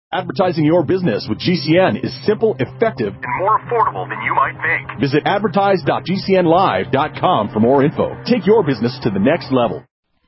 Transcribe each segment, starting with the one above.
Advertising your business with GCN is simple, effective, and more affordable than you might think. Visit advertise.gcnlive.com for more info. Take your business to the next level.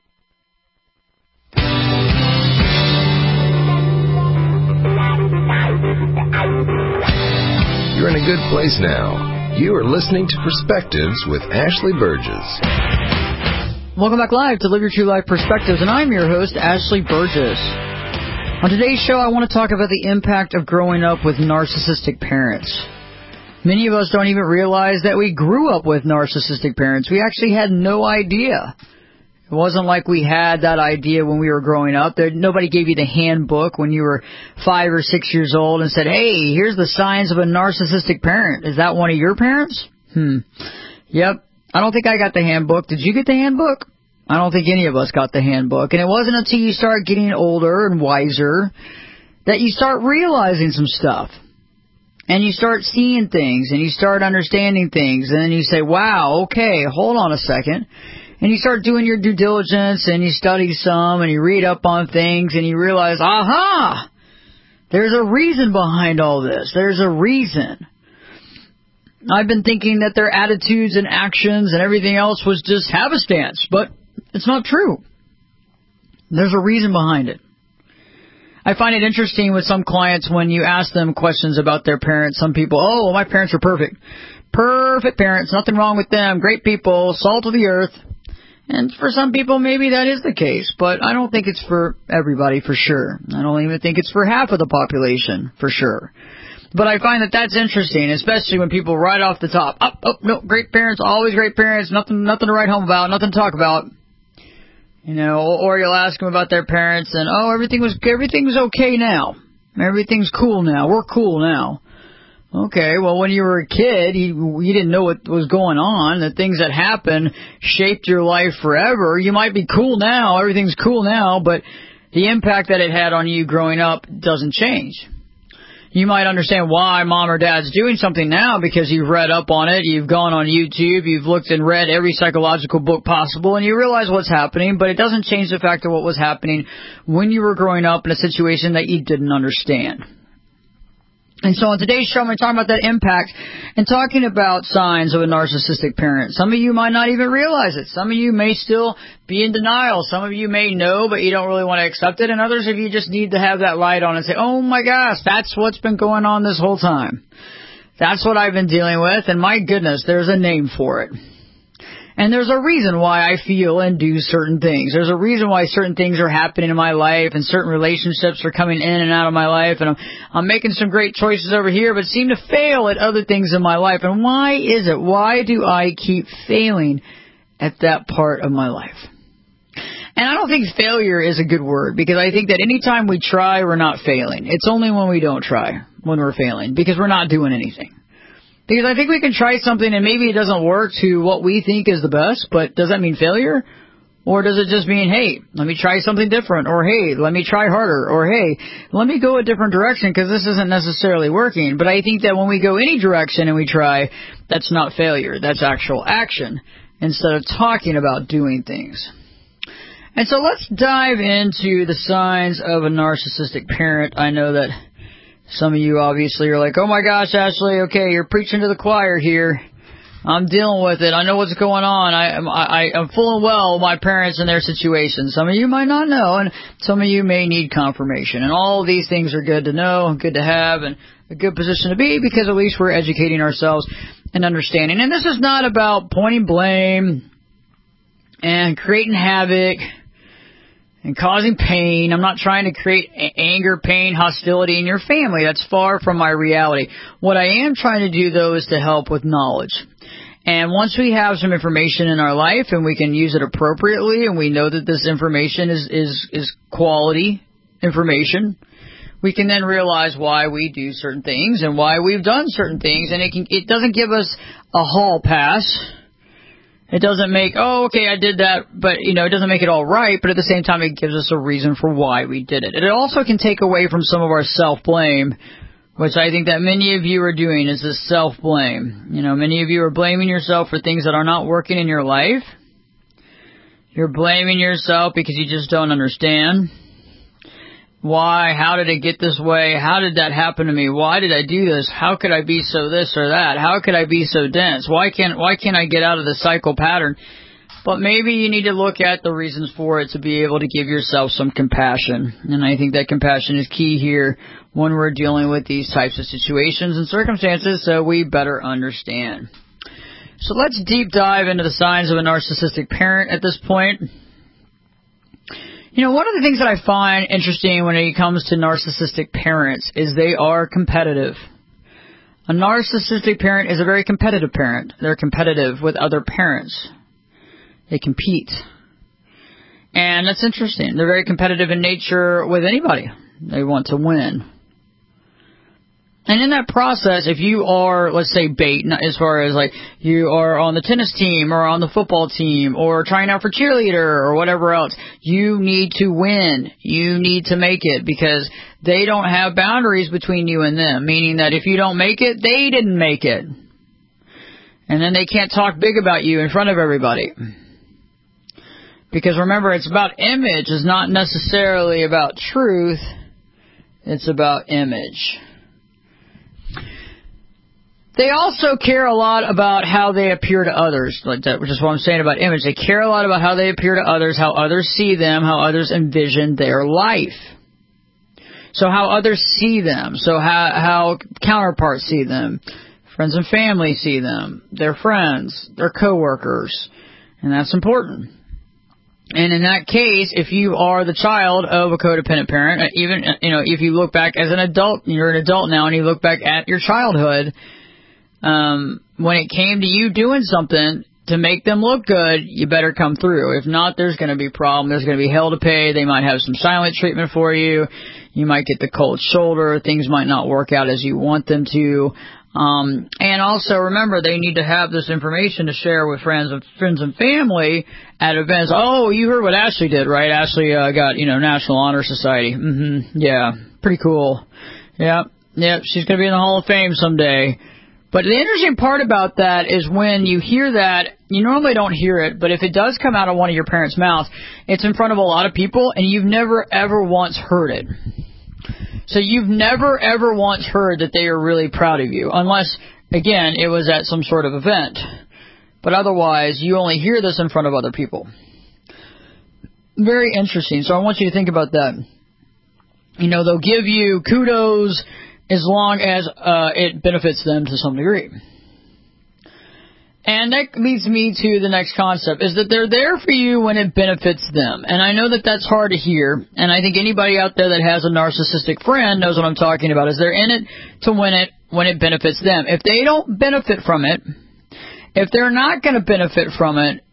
You're in a good place now. You are listening to Perspectives with Ashley Burgess. Welcome back live to Live Your True Life Perspectives, and I'm your host, Ashley Burgess. On today's show, I want to talk about the impact of growing up with narcissistic parents. Many of us don't even realize that we grew up with narcissistic parents. We actually had no idea. It wasn't like we had that idea when we were growing up. Nobody gave you the handbook when you were 5 or 6 years old and said, hey, here's the signs of a narcissistic parent. Is that one of your parents? Yep. I don't think I got the handbook. Did you get the handbook? I don't think any of us got the handbook. And it wasn't until you start getting older and wiser that you start realizing some stuff. And you start seeing things, and you start understanding things, and then you say, wow, okay, hold on a second. And you start doing your due diligence, and you study some, and you read up on things, and you realize, aha, there's a reason behind all this. There's a reason. I've been thinking that their attitudes and actions and everything else was just happenstance, but it's not true. There's a reason behind it. I find it interesting with some clients when you ask them questions about their parents. Some people, oh, well, my parents are perfect. Perfect parents, nothing wrong with them, great people, salt of the earth. And for some people, maybe that is the case, but I don't think it's for everybody for sure. I don't even think it's for half of the population for sure. But I find that that's interesting, especially when people right off the top, no, great parents, always great parents, nothing to write home about, nothing to talk about. You know, or you'll ask them about their parents and, oh, everything was okay now. Everything's cool now. We're cool now. Okay, well, when you were a kid, you didn't know what was going on. The things that happened shaped your life forever. You might be cool now. Everything's cool now, but the impact that it had on you growing up doesn't change. You might understand why mom or dad's doing something now because you've read up on it, you've gone on YouTube, you've looked and read every psychological book possible, and you realize what's happening, but it doesn't change the fact of what was happening when you were growing up in a situation that you didn't understand. And so on today's show, I'm going to talk about that impact and talking about signs of a narcissistic parent. Some of you might not even realize it. Some of you may still be in denial. Some of you may know, but you don't really want to accept it. And others of you just need to have that light on and say, oh my gosh, that's what's been going on this whole time. That's what I've been dealing with. And my goodness, there's a name for it. And there's a reason why I feel and do certain things. There's a reason why certain things are happening in my life and certain relationships are coming in and out of my life. And I'm making some great choices over here, but seem to fail at other things in my life. And why is it? Why do I keep failing at that part of my life? And I don't think failure is a good word because I think that anytime we try, we're not failing. It's only when we don't try when we're failing because we're not doing anything. Because I think we can try something and maybe it doesn't work to what we think is the best, but does that mean failure? Or does it just mean, hey, let me try something different, or hey, let me try harder, or hey, let me go a different direction because this isn't necessarily working. But I think that when we go any direction and we try, that's not failure. That's actual action instead of talking about doing things. And so let's dive into the signs of a narcissistic parent. I know that some of you obviously are like, oh my gosh, Ashley, okay, you're preaching to the choir here. I'm dealing with it. I know what's going on. I'm full and well with my parents and their situation. Some of you might not know, and some of you may need confirmation. And all of these things are good to know, good to have, and a good position to be because at least we're educating ourselves and understanding. And this is not about pointing blame and creating havoc and causing pain. I'm not trying to create anger, pain, hostility in your family. That's far from my reality. What I am trying to do, though, is to help with knowledge. And once we have some information in our life and we can use it appropriately and we know that this information is quality information, we can then realize why we do certain things and why we've done certain things. And it doesn't give us a hall pass. It doesn't make, oh, okay, I did that, but, it doesn't make it all right, but at the same time, it gives us a reason for why we did it. And it also can take away from some of our self-blame, which I think that many of you are doing, is this self-blame. Many of you are blaming yourself for things that are not working in your life. You're blaming yourself because you just don't understand. Why? How did it get this way? How did that happen to me? Why did I do this? How could I be so this or that? How could I be so dense? Why can't I get out of the cycle pattern? But maybe you need to look at the reasons for it to be able to give yourself some compassion. And I think that compassion is key here when we're dealing with these types of situations and circumstances, so we better understand. So let's deep dive into the signs of a narcissistic parent at this point. You know, one of the things that I find interesting when it comes to narcissistic parents is they are competitive. A narcissistic parent is a very competitive parent. They're competitive with other parents. They compete. And that's interesting. They're very competitive in nature with anybody. They want to win. And in that process, if you are, let's say, bait, as far as like you are on the tennis team or on the football team or trying out for cheerleader or whatever else, you need to win. You need to make it because they don't have boundaries between you and them, meaning that if you don't make it, they didn't make it. And then they can't talk big about you in front of everybody. Because remember, it's about image. It's not necessarily about truth. It's about image. They also care a lot about how they appear to others, like that, which is what I'm saying about image. They care a lot about how they appear to others, how others see them, how others envision their life. So how others see them, so how counterparts see them, friends and family see them, their friends, their coworkers, and that's important. And in that case, if you are the child of a codependent parent, even if you look back as an adult, you're an adult now, and you look back at your childhood. When it came to you doing something to make them look good, you better come through. If not, there's going to be a problem. There's going to be hell to pay. They might have some silent treatment for you. You might get the cold shoulder. Things might not work out as you want them to. And also remember, they need to have this information to share with friends and family at events. Oh, you heard what Ashley did, right? Ashley got National Honor Society. Yeah, pretty cool. Yep, she's going to be in the Hall of Fame someday. But the interesting part about that is when you hear that, you normally don't hear it, but if it does come out of one of your parents' mouths, it's in front of a lot of people, and you've never, ever once heard it. So you've never, ever once heard that they are really proud of you, unless, again, it was at some sort of event. But otherwise, you only hear this in front of other people. Very interesting. So I want you to think about that. They'll give you kudos as long as it benefits them to some degree. And that leads me to the next concept, is that they're there for you when it benefits them. And I know that that's hard to hear, and I think anybody out there that has a narcissistic friend knows what I'm talking about, is they're in it to win it when it benefits them. If they don't benefit from it, if they're not going to benefit from it,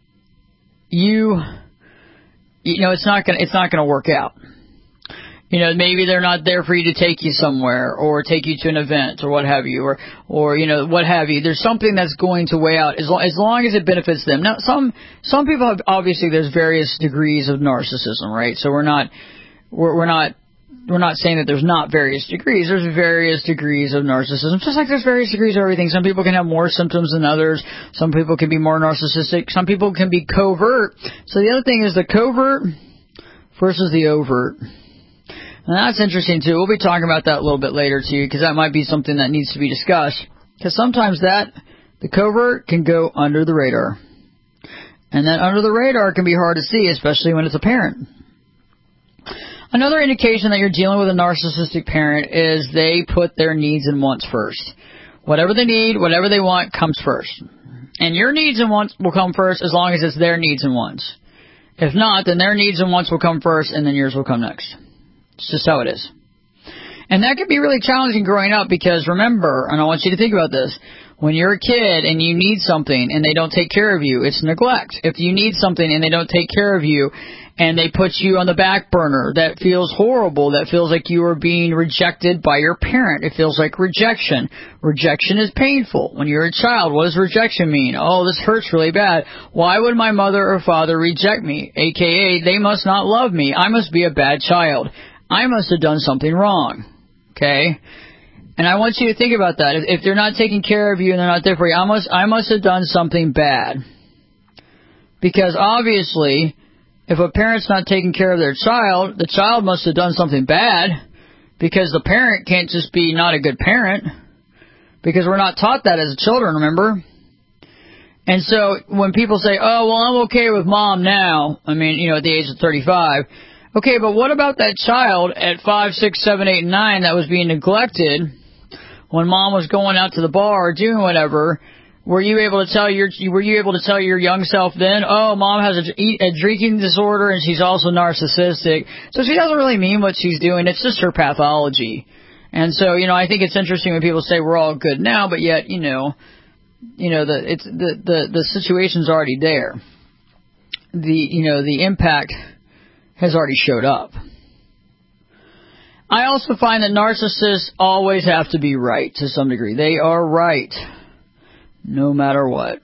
it's not going to work out. Maybe they're not there for you to take you somewhere or take you to an event or what have you, or what have you. There's something that's going to weigh out as long as it benefits them. Now, some people have, obviously, there's various degrees of narcissism, right? So we're not saying that there's not various degrees. There's various degrees of narcissism, just like there's various degrees of everything. Some people can have more symptoms than others. Some people can be more narcissistic. Some people can be covert. So the other thing is the covert versus the overt. And that's interesting, too. We'll be talking about that a little bit later, too, because that might be something that needs to be discussed. Because sometimes the covert can go under the radar. And that under the radar can be hard to see, especially when it's a parent. Another indication that you're dealing with a narcissistic parent is they put their needs and wants first. Whatever they need, whatever they want, comes first. And your needs and wants will come first as long as it's their needs and wants. If not, then their needs and wants will come first, and then yours will come next. It's just how it is. And that can be really challenging growing up because, remember, and I want you to think about this, when you're a kid and you need something and they don't take care of you, it's neglect. If you need something and they don't take care of you and they put you on the back burner, that feels horrible. That feels like you are being rejected by your parent. It feels like rejection. Rejection is painful. When you're a child, what does rejection mean? Oh, this hurts really bad. Why would my mother or father reject me? AKA, they must not love me. I must be a bad child. I must have done something wrong. Okay? And I want you to think about that. If they're not taking care of you and they're not there for you, I must have done something bad. Because obviously, if a parent's not taking care of their child, the child must have done something bad, because the parent can't just be not a good parent, because we're not taught that as children, remember? And so when people say, oh, well, I'm okay with mom now, I mean, at the age of 35, okay, but what about that child at 5, 6, 7, 8, and 9 that was being neglected when mom was going out to the bar or doing whatever? Were you able to tell your young self then, oh, mom has a drinking disorder and she's also narcissistic, so she doesn't really mean what she's doing, it's just her pathology. And so, I think it's interesting when people say we're all good now, but yet, the situation's already there. The impact has already showed up. I also find that narcissists always have to be right to some degree. They are right. No matter what.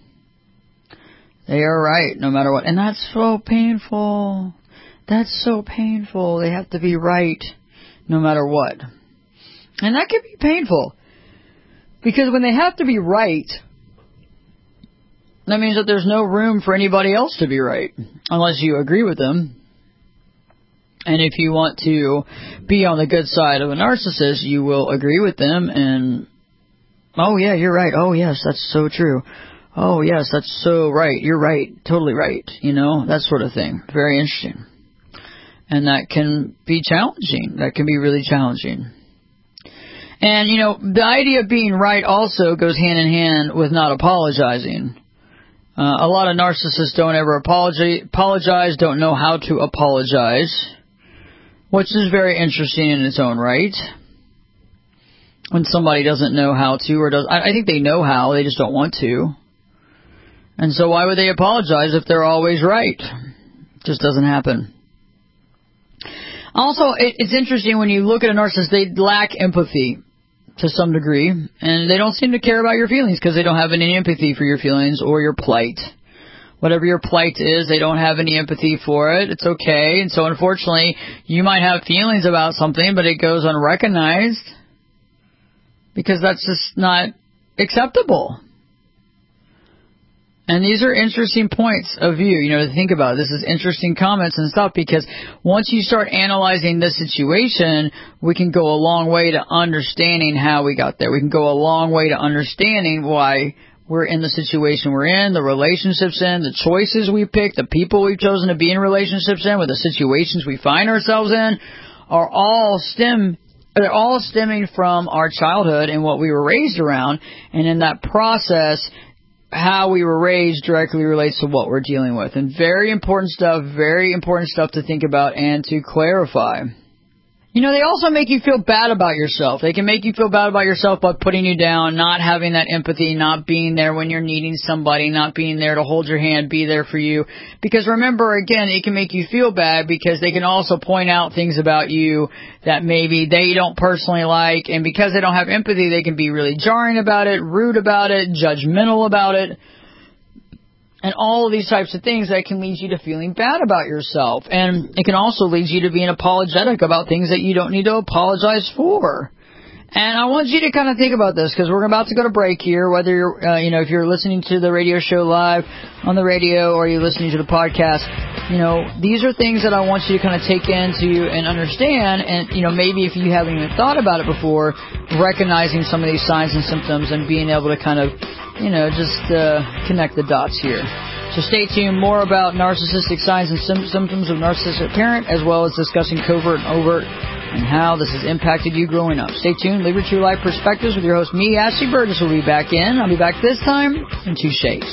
They are right, no matter what. And that's so painful. That's so painful. They have to be right, no matter what. And that can be painful. Because when they have to be right, that means that there's no room for anybody else to be right. Unless you agree with them. And if you want to be on the good side of a narcissist, you will agree with them and, oh, yeah, you're right. Oh, yes, that's so true. Oh, yes, that's so right. You're right. Totally right. That sort of thing. Very interesting. And that can be challenging. That can be really challenging. And, the idea of being right also goes hand in hand with not apologizing. A lot of narcissists don't ever apologize, don't know how to apologize, which is very interesting in its own right. When somebody doesn't know how to, or I think they know how, they just don't want to. And so why would they apologize if they're always right? It just doesn't happen. Also, it's interesting when you look at a narcissist, they lack empathy to some degree, and they don't seem to care about your feelings because they don't have any empathy for your feelings or your plight. Whatever your plight is, they don't have any empathy for it. It's okay. And so unfortunately, you might have feelings about something, but it goes unrecognized because that's just not acceptable. And these are interesting points of view, to think about. This is interesting comments and stuff, because once you start analyzing the situation, we can go a long way to understanding how we got there. We can go a long way to understanding why we're in the situation we're in, the relationships in, the choices we pick, the people we've chosen to be in relationships in, with the situations we find ourselves in, they're all stemming from our childhood and what we were raised around. And in that process, how we were raised directly relates to what we're dealing with. And very important stuff to think about and to clarify. They also make you feel bad about yourself. They can make you feel bad about yourself by putting you down, not having that empathy, not being there when you're needing somebody, not being there to hold your hand, be there for you. Because remember, again, it can make you feel bad because they can also point out things about you that maybe they don't personally like. And because they don't have empathy, they can be really jarring about it, rude about it, judgmental about it. And all of these types of things that can lead you to feeling bad about yourself. And it can also lead you to being apologetic about things that you don't need to apologize for. And I want you to kind of think about this, because we're about to go to break here, whether you're, if you're listening to the radio show live on the radio or you're listening to the podcast. These are things that I want you to kind of take into and understand. And, maybe if you haven't even thought about it before, recognizing some of these signs and symptoms and being able to kind of, connect the dots here. So stay tuned. More about narcissistic signs and symptoms of narcissistic parent, as well as discussing covert and overt and how this has impacted you growing up. Stay tuned. Live your true life perspectives with your host, me, Ashley Burgess, will be back in. I'll be back this time in 2 shakes.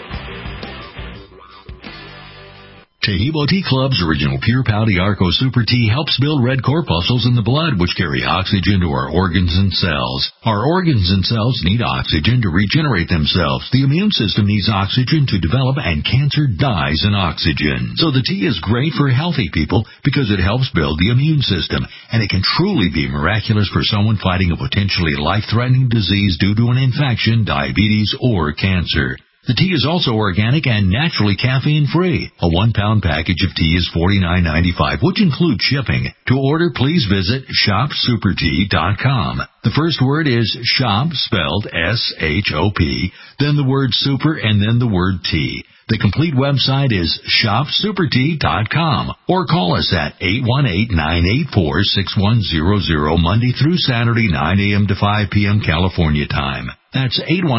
Taheebo Tea Club's original Pure Pouty Arco Super Tea helps build red corpuscles in the blood, which carry oxygen to our organs and cells. Our organs and cells need oxygen to regenerate themselves. The immune system needs oxygen to develop, and cancer dies in oxygen. So the tea is great for healthy people because it helps build the immune system, and it can truly be miraculous for someone fighting a potentially life-threatening disease due to an infection, diabetes, or cancer. The tea is also organic and naturally caffeine-free. A 1-pound package of tea is $49.95, which includes shipping. To order, please visit shopsupertea.com. The first word is shop, spelled S-H-O-P, then the word super, and then the word tea. The complete website is shopsupertea.com or call us at 818-984-6100 Monday through Saturday, 9 a.m. to 5 p.m. California time. That's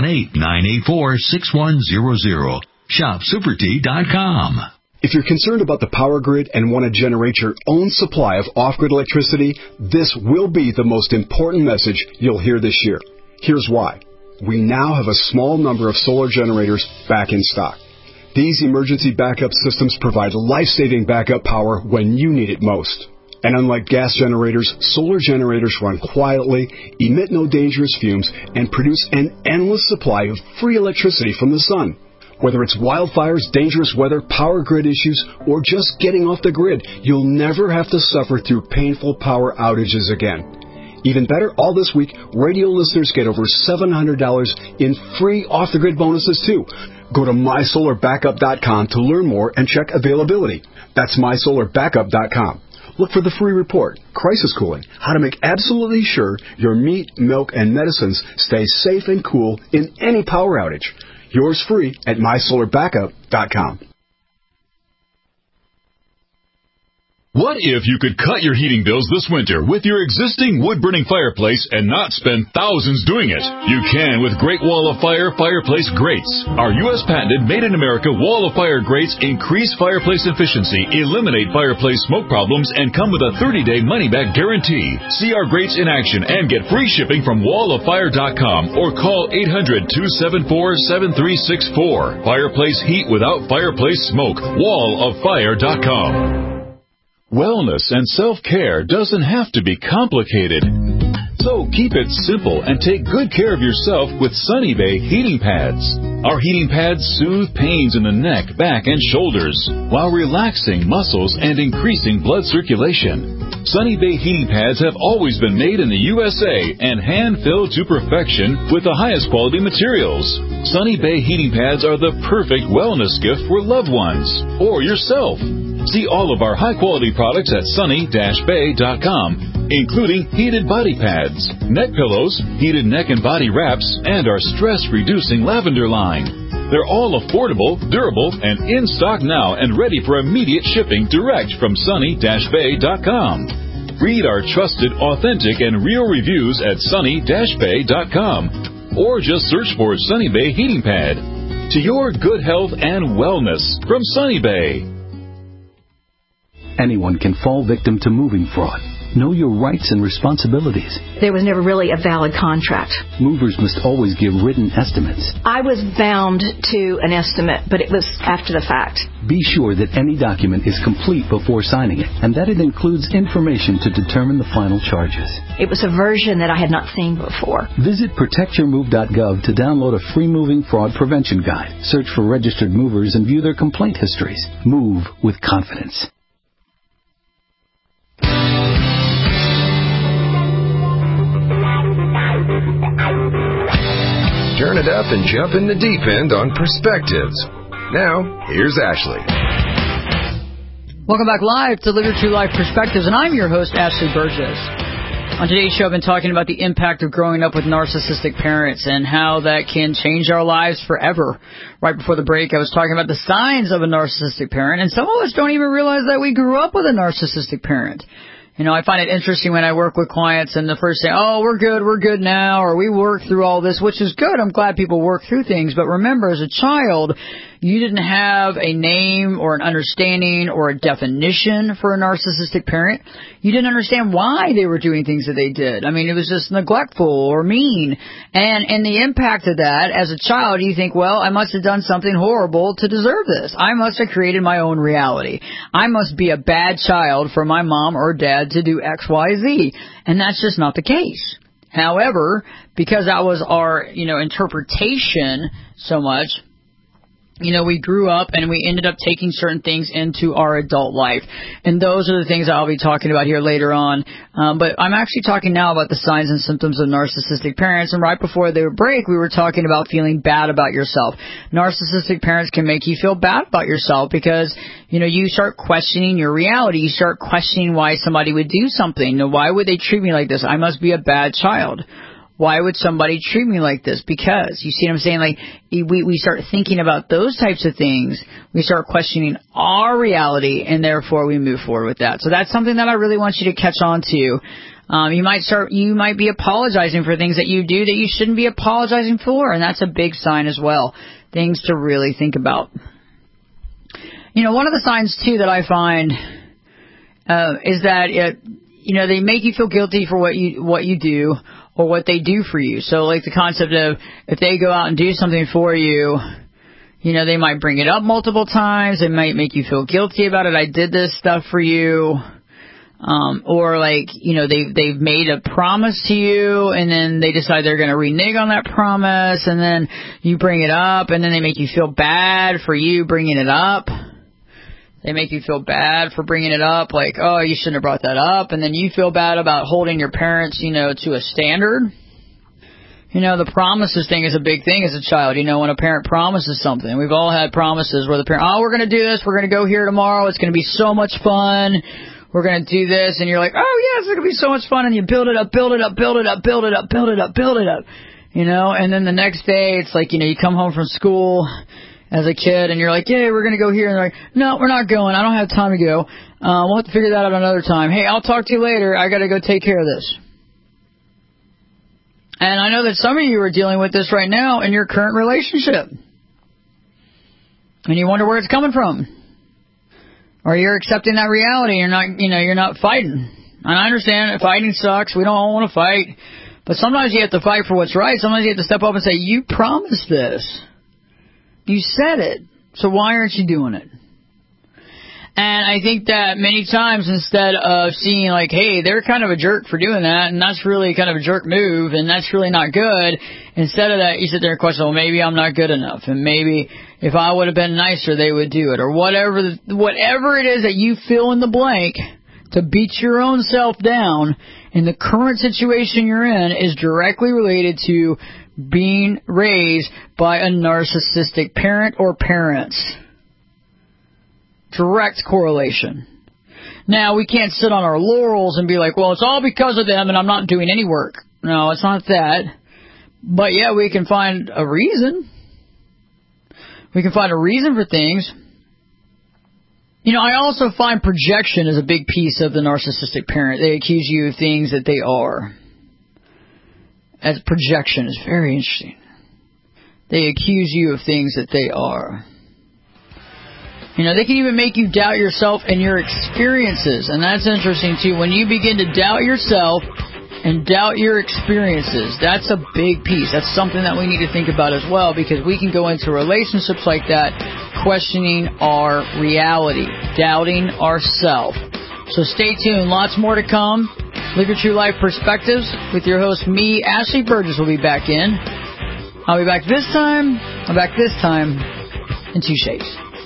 818-984-6100. shopsupertea.com. If you're concerned about the power grid and want to generate your own supply of off-grid electricity, this will be the most important message you'll hear this year. Here's why. We now have a small number of solar generators back in stock. These emergency backup systems provide life-saving backup power when you need it most. And unlike gas generators, solar generators run quietly, emit no dangerous fumes, and produce an endless supply of free electricity from the sun. Whether it's wildfires, dangerous weather, power grid issues, or just getting off the grid, you'll never have to suffer through painful power outages again. Even better, all this week, radio listeners get over $700 in free off-the-grid bonuses, too. Go to mysolarbackup.com to learn more and check availability. That's mysolarbackup.com. Look for the free report, Crisis Cooling, how to make absolutely sure your meat, milk, and medicines stay safe and cool in any power outage. Yours free at mysolarbackup.com. What if you could cut your heating bills this winter with your existing wood-burning fireplace and not spend thousands doing it? You can with Great Wall of Fire fireplace grates. Our U.S. patented made-in-America Wall of Fire grates increase fireplace efficiency, eliminate fireplace smoke problems, and come with a 30-day money-back guarantee. See our grates in action and get free shipping from walloffire.com or call 800-274-7364. Fireplace heat without fireplace smoke. walloffire.com. Wellness and self-care doesn't have to be complicated. So keep it simple and take good care of yourself with Sunny Bay heating pads. Our heating pads soothe pains in the neck, back, and shoulders while relaxing muscles and increasing blood circulation. Sunny Bay heating pads have always been made in the USA and hand-filled to perfection with the highest quality materials. Sunny Bay heating pads are the perfect wellness gift for loved ones or yourself. See all of our high-quality products at sunny-bay.com, including heated body pads, neck pillows, heated neck and body wraps, and our stress-reducing lavender line. They're all affordable, durable, and in stock now and ready for immediate shipping direct from sunny-bay.com. Read our trusted, authentic, and real reviews at sunny-bay.com or just search for Sunny Bay Heating Pad. To your good health and wellness from Sunny Bay. Anyone can fall victim to moving fraud. Know your rights and responsibilities. There was never really a valid contract. Movers must always give written estimates. I was bound to an estimate, but it was after the fact. Be sure that any document is complete before signing it, and that it includes information to determine the final charges. It was a version that I had not seen before. Visit protectyourmove.gov to download a free moving fraud prevention guide. Search for registered movers and view their complaint histories. Move with confidence. Turn it up and jump in the deep end on Perspectives. Now, here's Ashley. Welcome back live to Live Your True Life Perspectives, and I'm your host, Ashley Burgess. On today's show, I've been talking about the impact of growing up with narcissistic parents and how that can change our lives forever. Right before the break, I was talking about the signs of a narcissistic parent, and some of us don't even realize that we grew up with a narcissistic parent. You know, I find it interesting when I work with clients and the first say, oh, we're good now, or we work through all this, which is good. I'm glad people work through things. But remember, as a child, you didn't have a name or an understanding or a definition for a narcissistic parent. You didn't understand why they were doing things that they did. I mean, it was just neglectful or mean. And the impact of that, as a child, you think, well, I must have done something horrible to deserve this. I must have created my own reality. I must be a bad child for my mom or dad to do X, Y, Z. And that's just not the case. However, because that was our, interpretation so much, we grew up and we ended up taking certain things into our adult life. And those are the things I'll be talking about here later on. But I'm actually talking now about the signs and symptoms of narcissistic parents. And right before the break, we were talking about feeling bad about yourself. Narcissistic parents can make you feel bad about yourself because, you start questioning your reality. You start questioning why somebody would do something. Why would they treat me like this? I must be a bad child. Why would somebody treat me like this? Because, you see what I'm saying? Like, we start thinking about those types of things. We start questioning our reality, and therefore we move forward with that. So that's something that I really want you to catch on to. You might be apologizing for things that you do that you shouldn't be apologizing for, and that's a big sign as well. Things to really think about. One of the signs, too, that I find is that they make you feel guilty for what you do or what they do for you. So, like the concept of if they go out and do something for you, they might bring it up multiple times. They might make you feel guilty about it. I did this stuff for you. Or they've made a promise to you, and then they decide they're going to renege on that promise, and then you bring it up, and then they make you feel bad for you bringing it up. They make you feel bad for bringing it up, like, oh, you shouldn't have brought that up, and then you feel bad about holding your parents, to a standard. The promises thing is a big thing as a child. When a parent promises something, we've all had promises where the parent, oh, we're going to do this, we're going to go here tomorrow, it's going to be so much fun. We're going to do this, and you're like, oh, yes, it's going to be so much fun, and you build it up, and then the next day, it's like, you come home from school as a kid, and you're like, yeah, we're going to go here, and they're like, no, we're not going, I don't have time to go, we'll have to figure that out another time, hey, I'll talk to you later, I got to go take care of this. And I know that some of you are dealing with this right now in your current relationship, and you wonder where it's coming from. Or you're accepting that reality. You're not fighting. And I understand that fighting sucks. We don't all want to fight. But sometimes you have to fight for what's right. Sometimes you have to step up and say, you promised this. You said it. So why aren't you doing it? And I think that many times, instead of seeing like, hey, they're kind of a jerk for doing that, and that's really kind of a jerk move, and that's really not good, instead of that, you sit there and question, well, maybe I'm not good enough, and maybe if I would have been nicer, they would do it, or whatever it is that you fill in the blank to beat your own self down in the current situation you're in is directly related to being raised by a narcissistic parent or parents. Direct correlation. Now, we can't sit on our laurels and be like, well, it's all because of them and I'm not doing any work. No, it's not that. But yeah, we can find a reason. We can find a reason for things. I also find projection is a big piece of the narcissistic parent. They accuse you of things that they are. As projection is very interesting. They accuse you of things that they are. They can even make you doubt yourself and your experiences. And that's interesting, too. When you begin to doubt yourself and doubt your experiences, that's a big piece. That's something that we need to think about as well, because we can go into relationships like that questioning our reality, doubting ourselves. So stay tuned. Lots more to come. Live Your True Life Perspectives with your host, me, Ashley Burgess, will be back in. I'll be back this time. I'm back this time in 2 shades.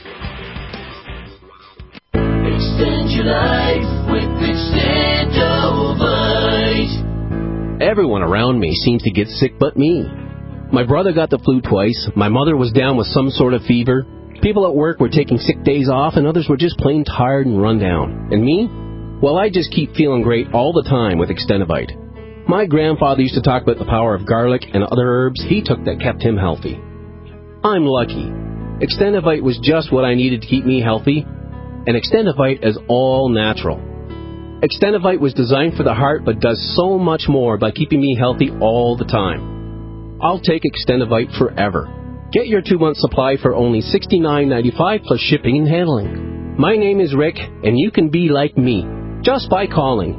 Extend your life with Extendovite. Everyone around me seems to get sick but me. My brother got the flu twice. My mother was down with some sort of fever. People at work were taking sick days off, and others were just plain tired and run down. And me? Well, I just keep feeling great all the time with Extendovite. My grandfather used to talk about the power of garlic and other herbs he took that kept him healthy. I'm lucky. Extendovite was just what I needed to keep me healthy. And Extendovite is all natural. Extendovite was designed for the heart but does so much more by keeping me healthy all the time. I'll take Extendovite forever. Get your 2-month supply for only $69.95 plus shipping and handling. My name is Rick, and you can be like me just by calling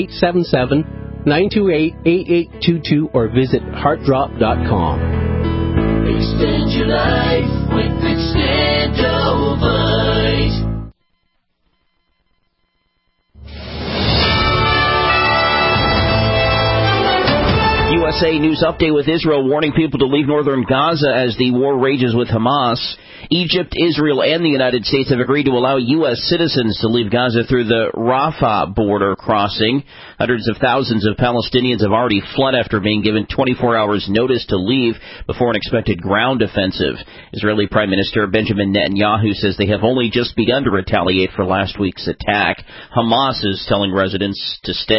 1-877-928-8822 or visit heartdrop.com. Extend your life with Extendovite. USA News Update with Israel warning people to leave northern Gaza as the war rages with Hamas. Egypt, Israel, and the United States have agreed to allow U.S. citizens to leave Gaza through the Rafah border crossing. Hundreds of thousands of Palestinians have already fled after being given 24 hours notice to leave before an expected ground offensive. Israeli Prime Minister Benjamin Netanyahu says they have only just begun to retaliate for last week's attack. Hamas is telling residents to stay.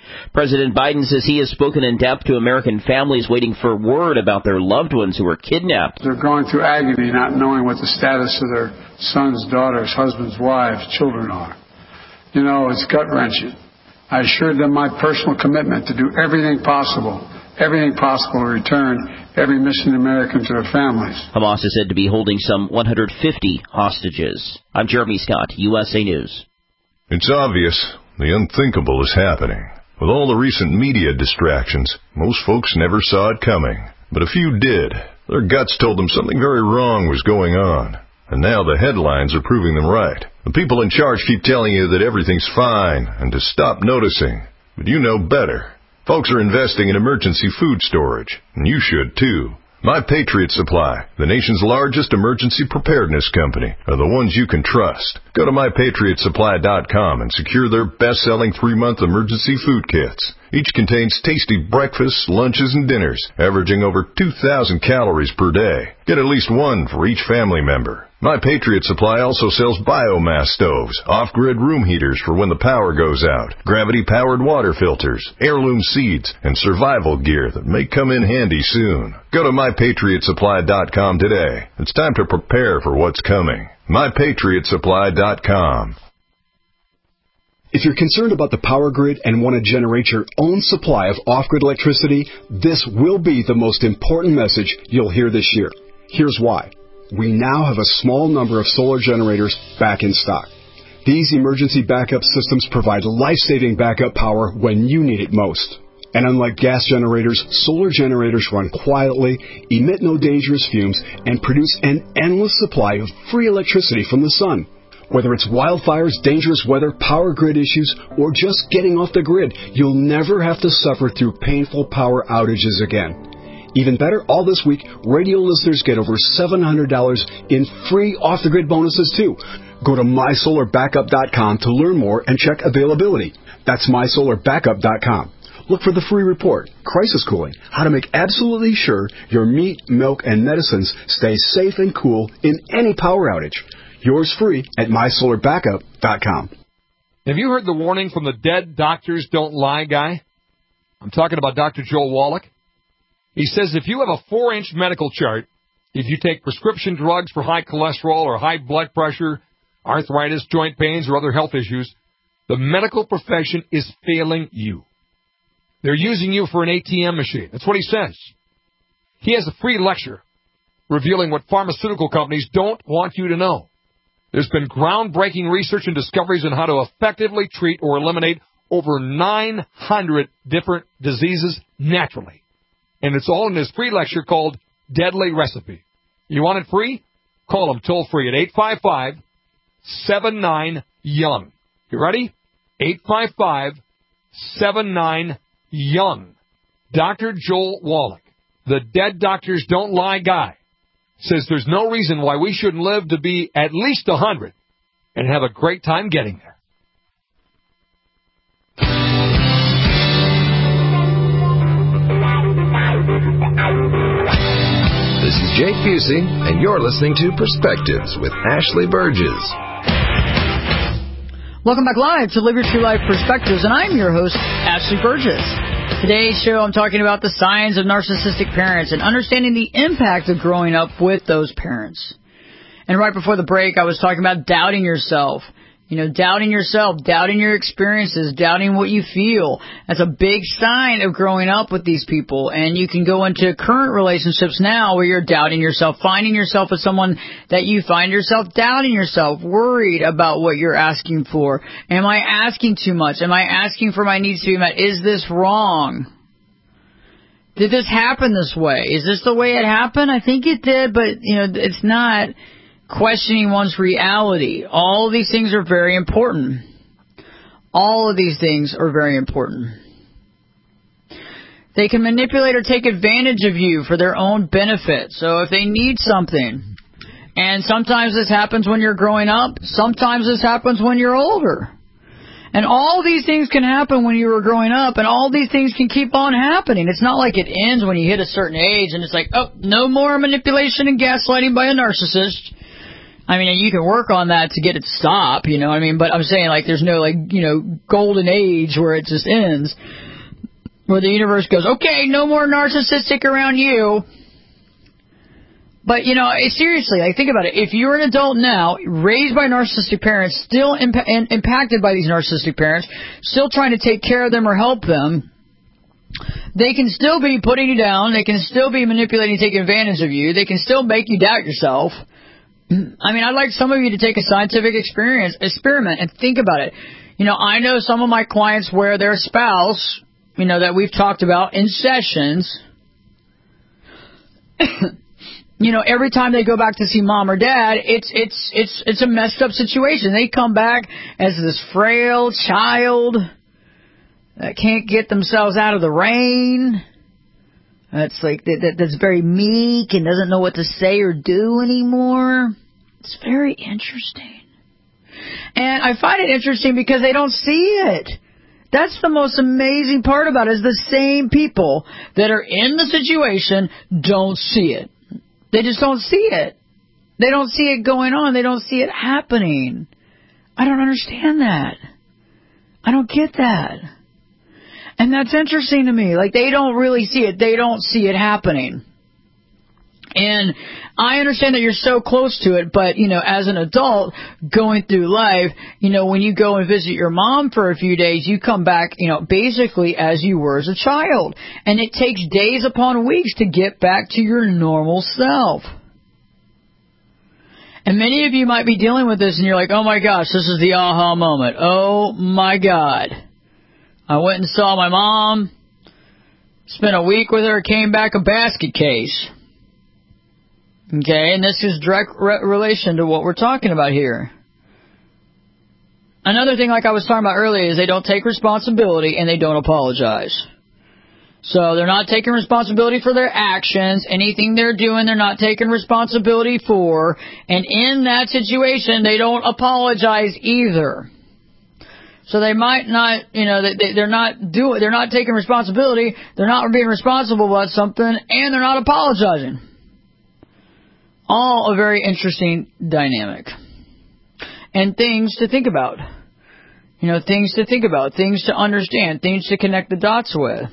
President Biden says he has spoken in depth to American families waiting for word about their loved ones who were kidnapped. They're going through agony, not knowing what the status of their sons, daughters, husbands, wives, children are. You know, it's gut-wrenching. I assured them my personal commitment to do everything possible to return every missing American to their families. Hamas is said to be holding some 150 hostages. I'm Jeremy Scott, USA News. It's obvious the unthinkable is happening. With all the recent media distractions, most folks never saw it coming. But a few did. Their guts told them something very wrong was going on. And now the headlines are proving them right. The people in charge keep telling you that everything's fine and to stop noticing. But you know better. Folks are investing in emergency food storage, and you should too. My Patriot Supply, the nation's largest emergency preparedness company, are the ones you can trust. Go to MyPatriotSupply.com and secure their best-selling 3-month emergency food kits. Each contains tasty breakfasts, lunches, and dinners, averaging over 2,000 calories per day. Get at least one for each family member. My Patriot Supply also sells biomass stoves, off-grid room heaters for when the power goes out, gravity-powered water filters, heirloom seeds, and survival gear that may come in handy soon. Go to MyPatriotSupply.com today. It's time to prepare for what's coming. MyPatriotSupply.com. If you're concerned about the power grid and want to generate your own supply of off-grid electricity, this will be the most important message you'll hear this year. Here's why. We now have a small number of solar generators back in stock. These emergency backup systems provide life-saving backup power when you need it most. And unlike gas generators, solar generators run quietly, emit no dangerous fumes, and produce an endless supply of free electricity from the sun. Whether it's wildfires, dangerous weather, power grid issues, or just getting off the grid, you'll never have to suffer through painful power outages again. Even better, all this week, radio listeners get over $700 in free off-the-grid bonuses, too. Go to MySolarBackup.com to learn more and check availability. That's MySolarBackup.com. Look for the free report, Crisis Cooling, how to make absolutely sure your meat, milk, and medicines stay safe and cool in any power outage. Yours free at MySolarBackup.com. Have you heard the warning from the Dead Doctors Don't Lie guy? I'm talking about Dr. Joel Wallach. He says if you have a 4-inch medical chart, if you take prescription drugs for high cholesterol or high blood pressure, arthritis, joint pains, or other health issues, the medical profession is failing you. They're using you for an ATM machine. That's what he says. He has a free lecture revealing what pharmaceutical companies don't want you to know. There's been groundbreaking research and discoveries on how to effectively treat or eliminate over 900 different diseases naturally. And it's all in his free lecture called Deadly Recipe. You want it free? Call him toll-free at 855-79-YOUNG. You ready? 855-79-YOUNG. Dr. Joel Wallach, the Dead Doctors Don't Lie guy, says there's no reason why we shouldn't live to be at least 100 and have a great time getting there. This is Jake Busey, and you're listening to Perspectives with Ashley Burgess. Welcome back live to Live Your True Life Perspectives, and I'm your host, Ashley Burgess. Today's show, I'm talking about the signs of narcissistic parents and understanding the impact of growing up with those parents. And right before the break, I was talking about doubting yourself. You know, doubting yourself, doubting your experiences, doubting what you feel. That's a big sign of growing up with these people. And you can go into current relationships now where you're doubting yourself, finding yourself with someone that you find yourself doubting yourself, worried about what you're asking for. Am I asking too much? Am I asking for my needs to be met? Is this wrong? Did this happen this way? Is this the way it happened? I think it did, but, you know, it's not. Questioning one's reality. All of these things are very important. All of these things are very important. They can manipulate or take advantage of you for their own benefit. So if they need something, and sometimes this happens when you're growing up, sometimes this happens when you're older. And all these things can happen when you were growing up, and all these things can keep on happening. It's not like it ends when you hit a certain age, and it's like, oh, no more manipulation and gaslighting by a narcissist. I mean, you can work on that to get it to stop, you know what I mean? But I'm saying, like, there's no, like, you know, golden age where it just ends, where the universe goes, okay, no more narcissistic around you. But, you know, seriously, like, think about it. If you're an adult now, raised by narcissistic parents, still impacted by these narcissistic parents, still trying to take care of them or help them, they can still be putting you down. They can still be manipulating, taking advantage of you. They can still make you doubt yourself. I mean, I'd like some of you to take a scientific experiment and think about it. You know, I know some of my clients where their spouse, you know, that we've talked about in sessions, you know, every time they go back to see mom or dad, it's a messed up situation. They come back as this frail child that can't get themselves out of the rain. That's like that's very meek and doesn't know what to say or do anymore. It's very interesting. And I find it interesting because they don't see it. That's the most amazing part about it, is the same people that are in the situation don't see it. They just don't see it. They don't see it going on. They don't see it happening. I don't understand that. I don't get that. And that's interesting to me. Like, they don't really see it. They don't see it happening. And I understand that you're so close to it, but, you know, as an adult going through life, you know, when you go and visit your mom for a few days, you come back, you know, basically as you were as a child. And it takes days upon weeks to get back to your normal self. And many of you might be dealing with this and you're like, oh my gosh, this is the aha moment. Oh my God. I went and saw my mom, spent a week with her, came back a basket case. Okay, and this is direct relation to what we're talking about here. Another thing, like I was talking about earlier, is they don't take responsibility and they don't apologize. So they're not taking responsibility for their actions. Anything they're doing, they're not taking responsibility for. And in that situation, they don't apologize either. So they might not, you know, they're not taking responsibility, they're not being responsible about something, and they're not apologizing. All a very interesting dynamic. And things to think about. You know, things to think about, things to understand, things to connect the dots with.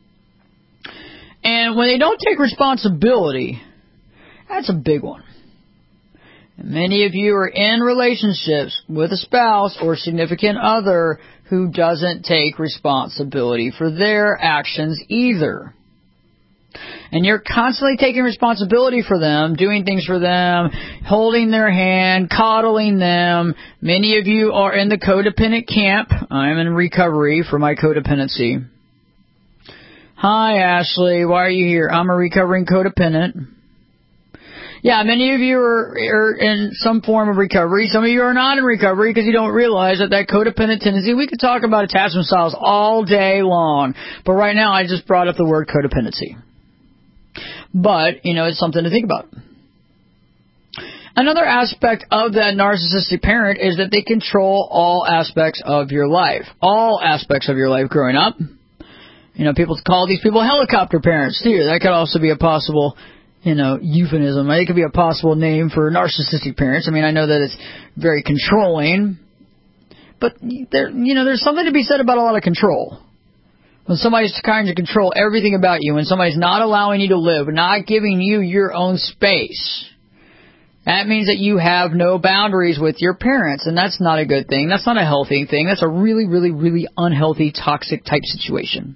And when they don't take responsibility, that's a big one. Many of you are in relationships with a spouse or significant other who doesn't take responsibility for their actions either. And you're constantly taking responsibility for them, doing things for them, holding their hand, coddling them. Many of you are in the codependent camp. I'm in recovery for my codependency. Hi, Ashley. Why are you here? I'm a recovering codependent. Yeah, many of you are in some form of recovery. Some of you are not in recovery because you don't realize that codependent tendency. We could talk about attachment styles all day long. But right now I just brought up the word codependency. But, you know, it's something to think about. Another aspect of that narcissistic parent is that they control all aspects of your life. All aspects of your life growing up. You know, people call these people helicopter parents, too. That could also be a possible, you know, euphemism. It could be a possible name for narcissistic parents. I mean, I know that it's very controlling. But, there's something to be said about a lot of control. When somebody's trying to control everything about you, when somebody's not allowing you to live, not giving you your own space, that means that you have no boundaries with your parents, and that's not a good thing. That's not a healthy thing. That's a really, really, really unhealthy, toxic type situation.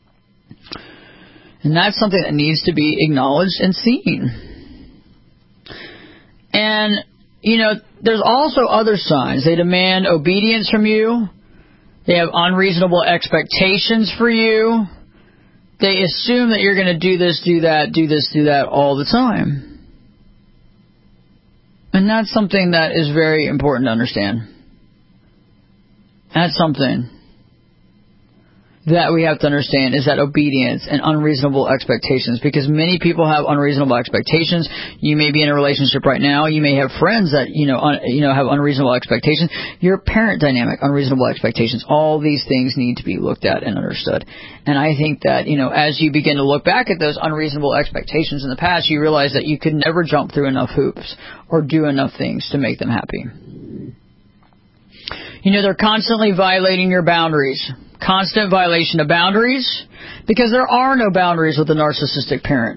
And that's something that needs to be acknowledged and seen. And, you know, there's also other signs. They demand obedience from you. They have unreasonable expectations for you. They assume that you're going to do this, do that, do this, do that all the time. And that's something that is very important to understand. That's something that we have to understand is that obedience and unreasonable expectations, because many people have unreasonable expectations. You may be in a relationship right now. You may have friends that have unreasonable expectations. Your parent dynamic, unreasonable expectations. All these things need to be looked at and understood. And I think that as you begin to look back at those unreasonable expectations in the past, you realize that you could never jump through enough hoops or do enough things to make them happy. They're constantly violating your boundaries. Constant violation of boundaries, because there are no boundaries with a narcissistic parent.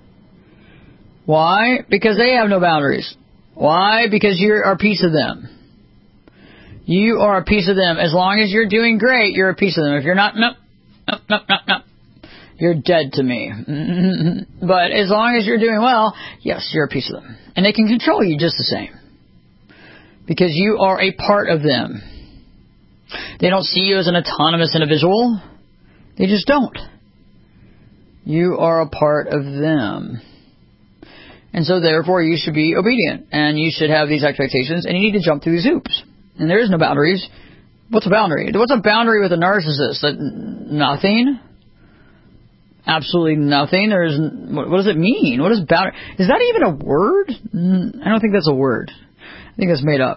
Why? Because they have no boundaries. Why? Because you're a piece of them. You are a piece of them. As long as you're doing great, you're a piece of them. If you're not, nope. You're dead to me. But as long as you're doing well, yes, you're a piece of them. And they can control you just the same. Because you are a part of them. They don't see you as an autonomous individual. They just don't. You are a part of them. And so therefore you should be obedient. And you should have these expectations. And you need to jump through these hoops. And there is no boundaries. What's a boundary? What's a boundary with a narcissist? Nothing? Absolutely nothing? What does it mean? What is boundary? Is that even a word? I don't think that's a word. I think that's made up.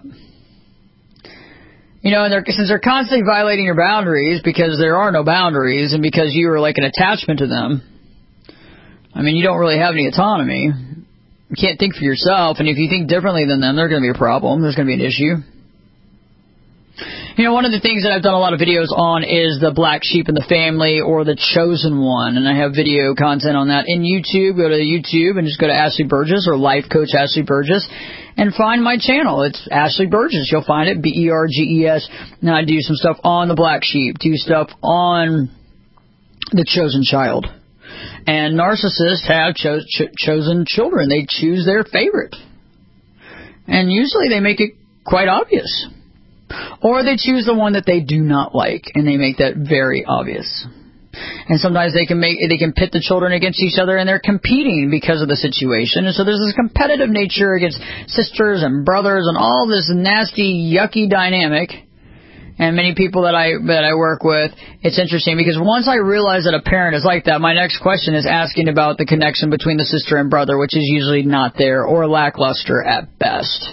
And since they're constantly violating your boundaries because there are no boundaries and because you are like an attachment to them, you don't really have any autonomy. You can't think for yourself, and if you think differently than them, there's going to be a problem. There's going to be an issue. One of the things that I've done a lot of videos on is the black sheep in the family or the chosen one, and I have video content on that in YouTube. Go to YouTube and just go to Ashley Burgess or Life Coach Ashley Burgess and find my channel. It's Ashley Burgess. You'll find it, Berges. Now I do some stuff on the black sheep, do stuff on the chosen child. And narcissists have chosen children. They choose their favorite. And usually they make it quite obvious. Or they choose the one that they do not like, and they make that very obvious. And sometimes they can pit the children against each other, and they're competing because of the situation. And so there's this competitive nature against sisters and brothers and all this nasty, yucky dynamic. And many people that I work with, it's interesting because once I realize that a parent is like that, my next question is asking about the connection between the sister and brother, which is usually not there or lackluster at best.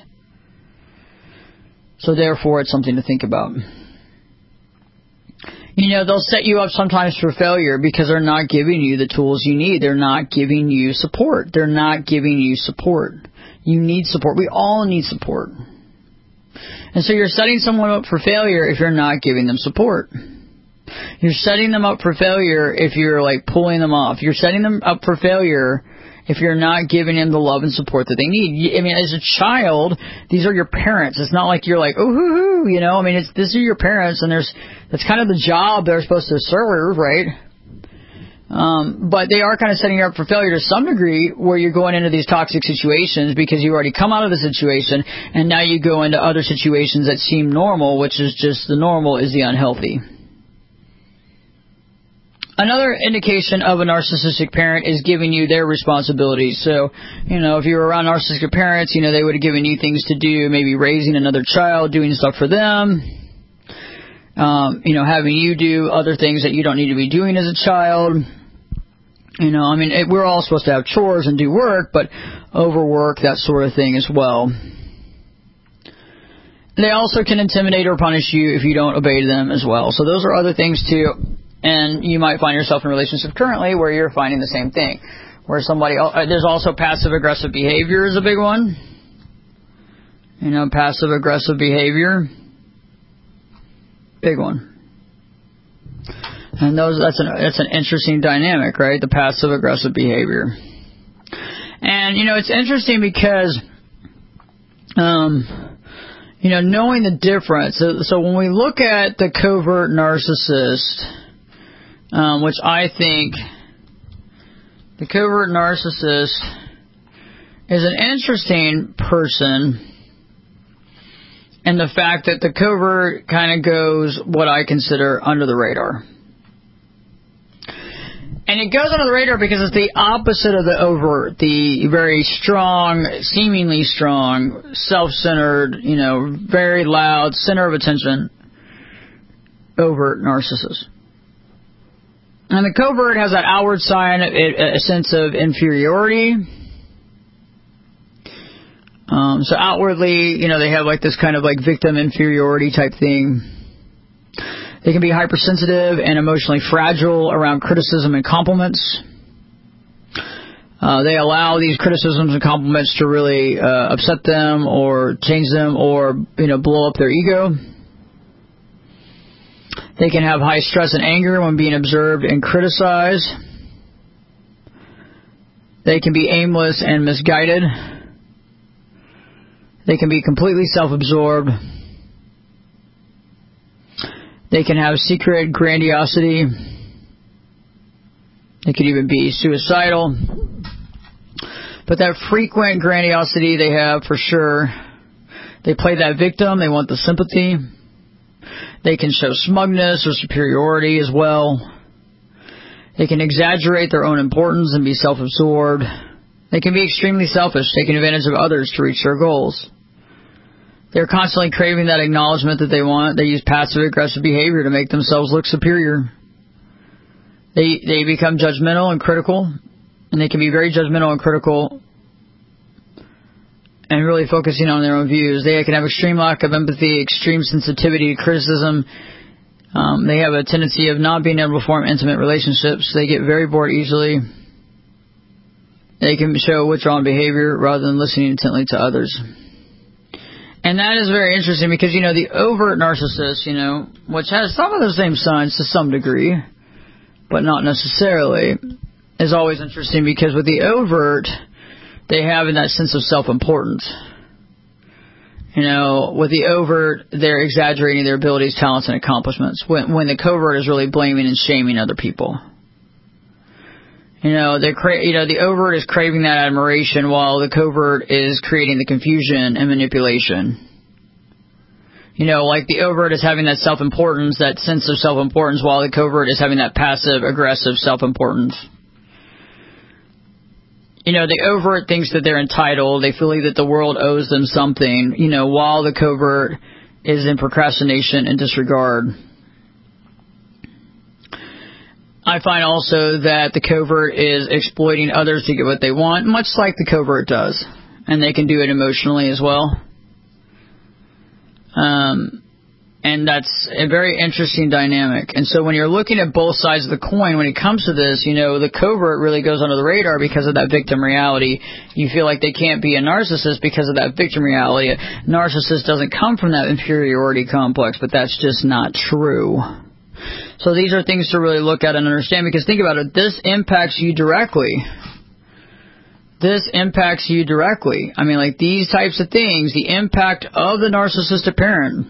So therefore, it's something to think about. They'll set you up sometimes for failure because they're not giving you the tools you need. They're not giving you support. They're not giving you support. You need support. We all need support. And so you're setting someone up for failure if you're not giving them support. You're setting them up for failure if you're pulling them off. You're setting them up for failure if you're not giving them the love and support that they need. As a child, these are your parents. It's not like you're like, oh, hoo, hoo, these are your parents, and that's kind of the job they're supposed to serve, right? But they are kind of setting you up for failure to some degree where you're going into these toxic situations because you already come out of the situation, and now you go into other situations that seem normal, which is just the normal is the unhealthy. Another indication of a narcissistic parent is giving you their responsibilities. So, if you were around narcissistic parents, they would have given you things to do, maybe raising another child, doing stuff for them, having you do other things that you don't need to be doing as a child. We're all supposed to have chores and do work, but overwork, that sort of thing as well. They also can intimidate or punish you if you don't obey them as well. So those are other things too. And you might find yourself in a relationship currently where you're finding the same thing. Where there's also passive-aggressive behavior is a big one. Passive-aggressive behavior. Big one. And that's an interesting dynamic, right? The passive-aggressive behavior. And, it's interesting because, knowing the difference. So when we look at the covert narcissist, which I think the covert narcissist is an interesting person, and the fact that the covert kind of goes what I consider under the radar. And it goes under the radar because it's the opposite of the overt, the very strong, seemingly strong, self-centered, very loud, center of attention, overt narcissist. And the covert has that outward sign, a sense of inferiority. So outwardly, they have like this kind of like victim inferiority type thing. They can be hypersensitive and emotionally fragile around criticism and compliments. They allow these criticisms and compliments to really upset them or change them or, blow up their ego. They can have high stress and anger when being observed and criticized. They can be aimless and misguided. They can be completely self-absorbed. They can have secret grandiosity. They could even be suicidal. But that frequent grandiosity they have for sure. They play that victim. They want the sympathy. They can show smugness or superiority as well. They can exaggerate their own importance and be self-absorbed. They can be extremely selfish, taking advantage of others to reach their goals. They're constantly craving that acknowledgement that they want. They use passive-aggressive behavior to make themselves look superior. They become judgmental and critical, and they can be very judgmental and critical and really focusing on their own views. They can have extreme lack of empathy, extreme sensitivity to criticism. They have a tendency of not being able to form intimate relationships. They get very bored easily. They can show withdrawn behavior rather than listening intently to others. And that is very interesting because, the overt narcissist, which has some of the same signs to some degree, but not necessarily, is always interesting because with the overt, they have in that sense of self-importance. With the overt, they're exaggerating their abilities, talents, and accomplishments. When the covert is really blaming and shaming other people. The overt is craving that admiration while the covert is creating the confusion and manipulation. Like the overt is having that self-importance, that sense of self-importance, while the covert is having that passive-aggressive self-importance. The overt thinks that they're entitled. They feel that the world owes them something, while the covert is in procrastination and disregard. I find also that the covert is exploiting others to get what they want, much like the covert does. And they can do it emotionally as well. And that's a very interesting dynamic. And so when you're looking at both sides of the coin, when it comes to this, the covert really goes under the radar because of that victim reality. You feel like they can't be a narcissist because of that victim reality. A narcissist doesn't come from that inferiority complex, but that's just not true. So these are things to really look at and understand, because think about it, this impacts you directly. This impacts you directly. I mean, like these types of things, the impact of the narcissistic parent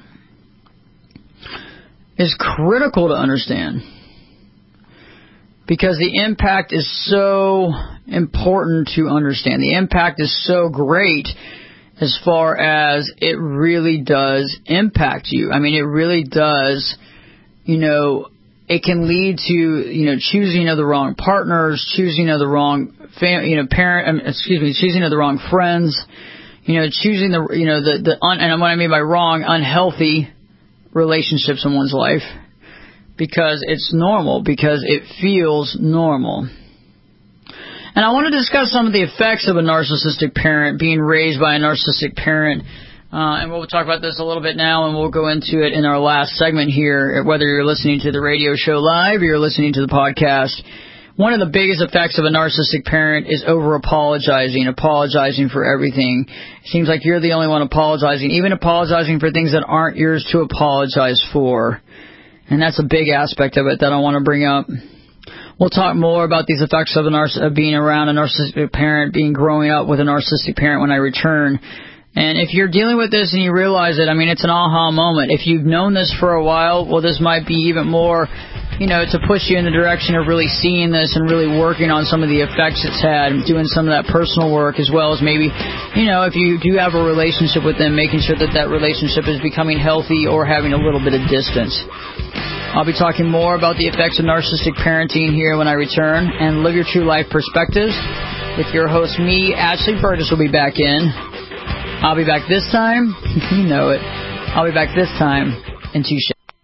is critical to understand. Because the impact is so important to understand. The impact is so great as far as it really does impact you. I mean, it really does. It can lead to, choosing of the wrong partners, choosing of the wrong choosing of the wrong friends, choosing and what I mean by wrong, unhealthy relationships in one's life, because it's normal, because it feels normal. And I want to discuss some of the effects of a narcissistic parent, being raised by a narcissistic parent. And we'll talk about this a little bit now, and we'll go into it in our last segment here, whether you're listening to the radio show live or you're listening to the podcast. One of the biggest effects of a narcissistic parent is over-apologizing for everything. It seems like you're the only one apologizing, even apologizing for things that aren't yours to apologize for. And that's a big aspect of it that I want to bring up. We'll talk more about these effects of being around a narcissistic parent, growing up with a narcissistic parent when I return. And if you're dealing with this and you realize it, it's an aha moment. If you've known this for a while, well, this might be even more, to push you in the direction of really seeing this and really working on some of the effects it's had, and doing some of that personal work, as well as maybe, if you do have a relationship with them, making sure that relationship is becoming healthy or having a little bit of distance. I'll be talking more about the effects of narcissistic parenting here when I return, and Live Your True Life Perspectives. With your host, me, Ashley Burgess, will be back in. I'll be back this time. You know it. I'll be back this time in 2 shifts.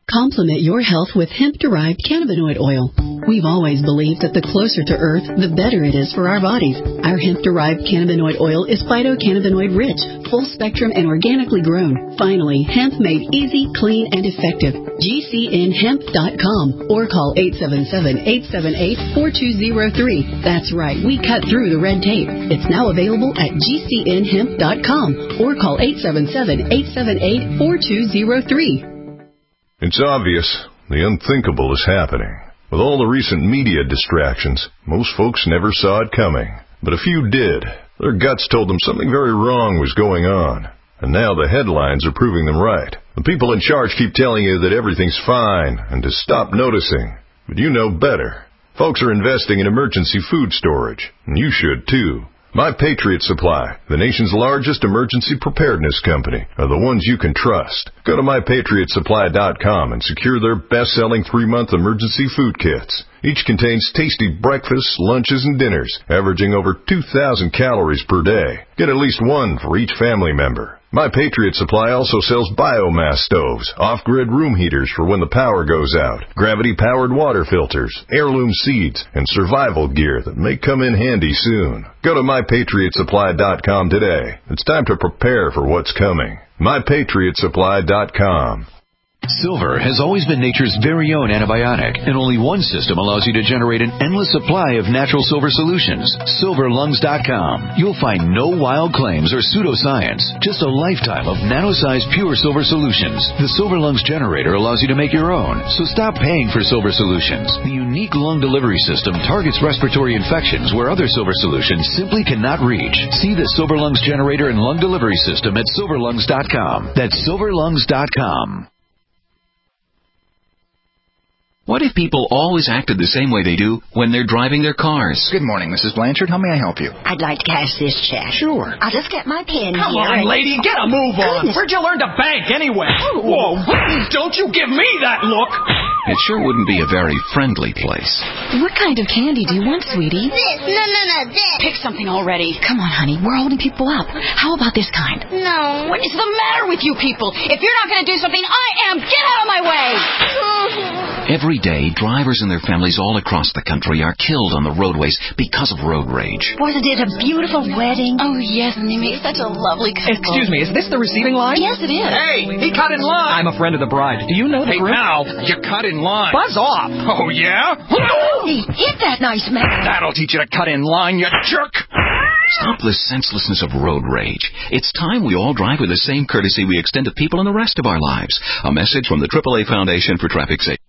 Complement your health with hemp-derived cannabinoid oil. We've always believed that the closer to Earth, the better it is for our bodies. Our hemp-derived cannabinoid oil is phytocannabinoid-rich, full-spectrum, and organically grown. Finally, hemp made easy, clean, and effective. GCNhemp.com or call 877-878-4203. That's right, we cut through the red tape. It's now available at GCNhemp.com or call 877-878-4203. It's obvious. The unthinkable is happening. With all the recent media distractions, most folks never saw it coming. But a few did. Their guts told them something very wrong was going on. And now the headlines are proving them right. The people in charge keep telling you that everything's fine and to stop noticing. But you know better. Folks are investing in emergency food storage, and you should too. My Patriot Supply, the nation's largest emergency preparedness company, are the ones you can trust. Go to MyPatriotSupply.com and secure their best-selling 3-month emergency food kits. Each contains tasty breakfasts, lunches, and dinners, averaging over 2,000 calories per day. Get at least one for each family member. My Patriot Supply also sells biomass stoves, off-grid room heaters for when the power goes out, gravity-powered water filters, heirloom seeds, and survival gear that may come in handy soon. Go to MyPatriotSupply.com today. It's time to prepare for what's coming. MyPatriotSupply.com. Silver has always been nature's very own antibiotic, and only one system allows you to generate an endless supply of natural silver solutions. SilverLungs.com. You'll find no wild claims or pseudoscience, just a lifetime of nano-sized pure silver solutions. The Silver Lungs generator allows you to make your own, so stop paying for silver solutions. The unique lung delivery system targets respiratory infections where other silver solutions simply cannot reach. See the Silver Lungs generator and lung delivery system at SilverLungs.com. That's SilverLungs.com. What if people always acted the same way they do when they're driving their cars? Good morning, Mrs. Blanchard. How may I help you? I'd like to cash this check. Sure. I'll just get my pen Come here. on, lady, get a move on. Goodness. Where'd you learn to bank anyway? Whoa, don't you give me that look. It sure wouldn't be a very friendly place. What kind of candy do you want, sweetie? This. No, this. Pick something already. Come on, honey. We're holding people up. How about this kind? No. What is the matter with you people? If you're not going to do something, I am. Get out of my way. Every day, drivers and their families all across the country are killed on the roadways because of road rage. Wasn't it a beautiful wedding? Oh, yes, and they made such a lovely couple. Excuse me, is this the receiving line? Yes, it is. Hey, he cut in line. I'm a friend of the bride. Do you know the group? Hey, now, you cut in line. Buzz off. Oh, yeah? Hey, hit that nice man. That'll teach you to cut in line, you jerk. Stop the senselessness of road rage. It's time we all drive with the same courtesy we extend to people in the rest of our lives. A message from the AAA Foundation for Traffic Safety.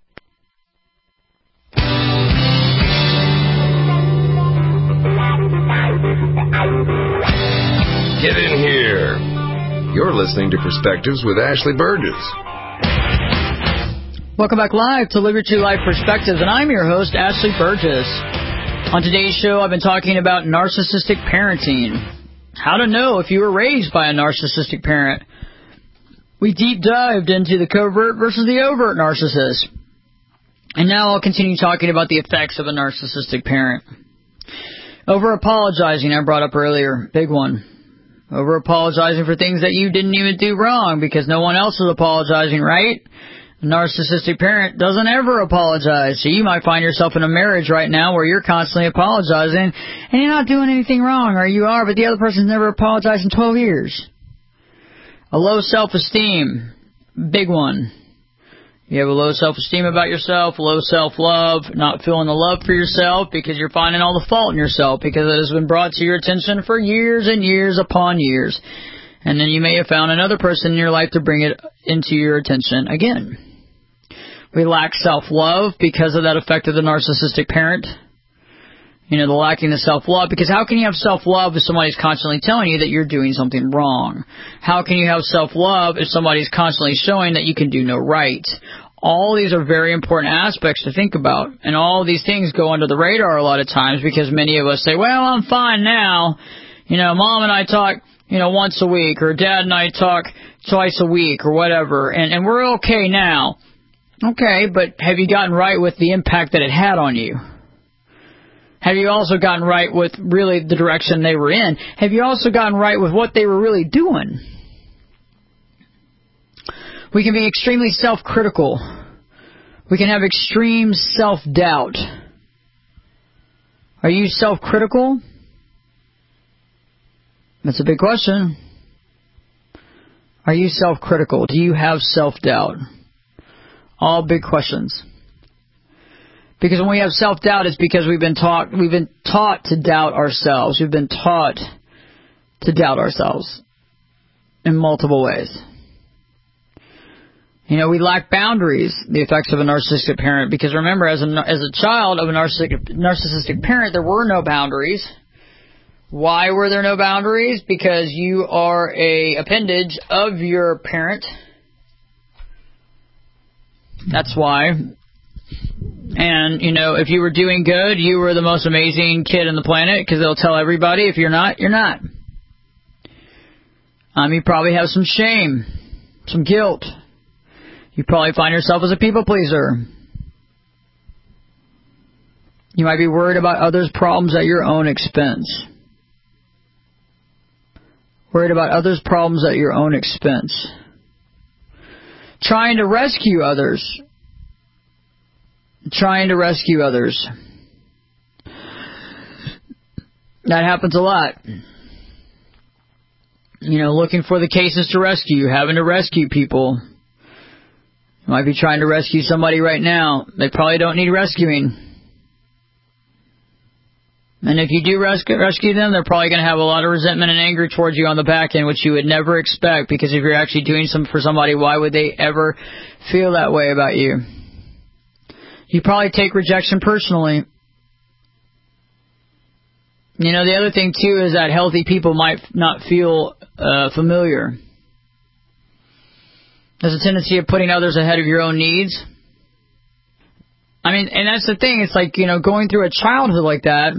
Get in here. You're listening to Perspectives with Ashley Burgess. Welcome back live to Live Your True Life Perspectives, and I'm your host, Ashley Burgess. On today's show, I've been talking about narcissistic parenting. How to know if you were raised by a narcissistic parent. We deep dived into the covert versus the overt narcissist. And now I'll continue talking about the effects of a narcissistic parent. Over-apologizing, I brought up earlier. Big one. Over-apologizing for things that you didn't even do wrong because no one else is apologizing, right? A narcissistic parent doesn't ever apologize. So you might find yourself in a marriage right now where you're constantly apologizing and you're not doing anything wrong, or you are, but the other person's never apologized in 12 years. A low self-esteem. Big one. You have a low self-esteem about yourself, low self-love, not feeling the love for yourself because you're finding all the fault in yourself because it has been brought to your attention for years and years upon years. And then you may have found another person in your life to bring it into your attention again. We lack self-love because of that effect of the narcissistic parent. You know, the lacking of self-love, because how can you have self-love if somebody's constantly telling you that you're doing something wrong? How can you have self-love if somebody's constantly showing that you can do no right? All these are very important aspects to think about, and all these things go under the radar a lot of times because many of us say, well, I'm fine now. You know, Mom and I talk, once a week, or Dad and I talk twice a week, or whatever, and we're okay now. Okay, but have you gotten right with the impact that it had on you? Have you also gotten right with really the direction they were in? Have you also gotten right with what they were really doing? We can be extremely self-critical. We can have extreme self-doubt. Are you self-critical? That's a big question. Are you self-critical? Do you have self-doubt? All big questions. Because when we have self-doubt, it's because we've been taught to doubt ourselves. We've been taught to doubt ourselves in multiple ways. You know, we lack boundaries, the effects of a narcissistic parent, because remember, as a child of a narcissistic parent, there were no boundaries. Why were there no boundaries? Because you are a appendage of your parent. That's why. And, you know, if you were doing good, you were the most amazing kid on the planet, because they'll tell everybody, if you're not, you're not. You probably have some shame, some guilt. You probably find yourself as a people pleaser. You might be worried about others' problems at your own expense. Worried about others' problems at your own expense. Trying to rescue others. Trying to rescue others. That happens a lot. You know, looking for the cases to rescue, having to rescue people. You might be trying to rescue somebody right now. They probably don't need rescuing. And if you do rescue them, they're probably going to have a lot of resentment and anger towards you on the back end, which you would never expect, because if you're actually doing something for somebody, why would they ever feel that way about you? You probably take rejection personally. You know, the other thing, too, is that healthy people might not feel familiar. There's a tendency of putting others ahead of your own needs. I mean, and that's the thing. It's like, you know, going through a childhood like that,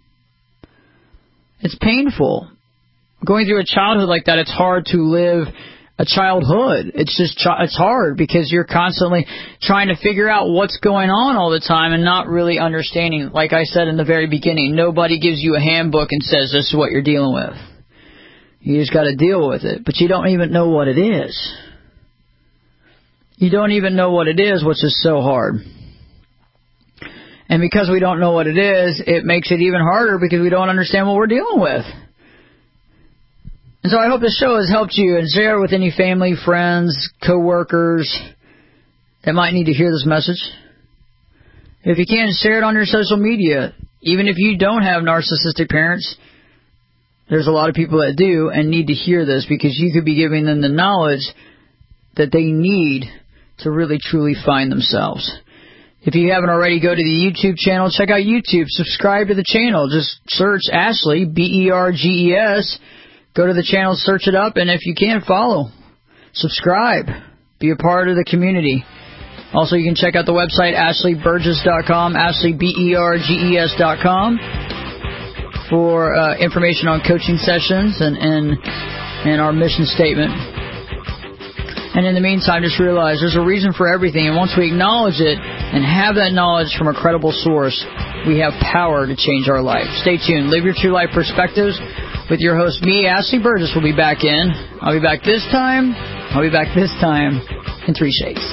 it's painful. Going through a childhood like that, it's hard to live a childhood. It's hard because you're constantly trying to figure out what's going on all the time and not really understanding. Like I said in the very beginning, nobody gives you a handbook and says this is what you're dealing with. You just got to deal with it. But you don't even know what it is. You don't even know what it is, which is so hard. And because we don't know what it is, it makes it even harder because we don't understand what we're dealing with. And so I hope this show has helped you, and share it with any family, friends, co-workers that might need to hear this message. If you can, share it on your social media. Even if you don't have narcissistic parents, there's a lot of people that do and need to hear this, because you could be giving them the knowledge that they need to really truly find themselves. If you haven't already, go to the YouTube channel. Check out YouTube. Subscribe to the channel. Just search Ashley, Berges. Go to the channel, search it up, and if you can, follow. Subscribe. Be a part of the community. Also, you can check out the website, AshleyBurgess.com, AshleyBerges.com, for information on coaching sessions and our mission statement. And in the meantime, just realize there's a reason for everything. And once we acknowledge it and have that knowledge from a credible source, we have power to change our life. Stay tuned. Live your true life perspectives with your host, me, Ashley Burgess, will be back in. I'll be back this time. I'll be back this time in 3 shakes.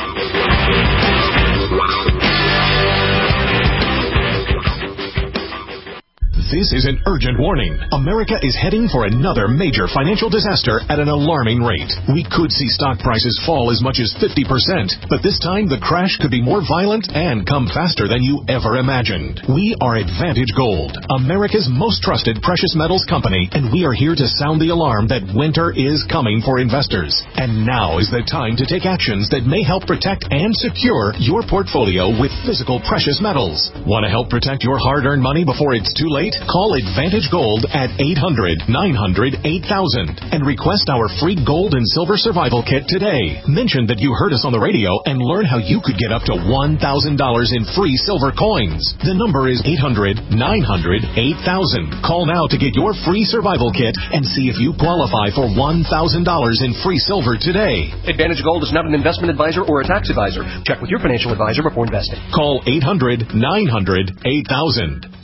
This is an urgent warning. America is heading for another major financial disaster at an alarming rate. We could see stock prices fall as much as 50%, but this time the crash could be more violent and come faster than you ever imagined. We are Advantage Gold, America's most trusted precious metals company, and we are here to sound the alarm that winter is coming for investors. And now is the time to take actions that may help protect and secure your portfolio with physical precious metals. Want to help protect your hard-earned money before it's too late? Call Advantage Gold at 800-900-8000 and request our free gold and silver survival kit today. Mention that you heard us on the radio and learn how you could get up to $1,000 in free silver coins. The number is 800-900-8000. Call now to get your free survival kit and see if you qualify for $1,000 in free silver today. Advantage Gold is not an investment advisor or a tax advisor. Check with your financial advisor before investing. Call 800-900-8000.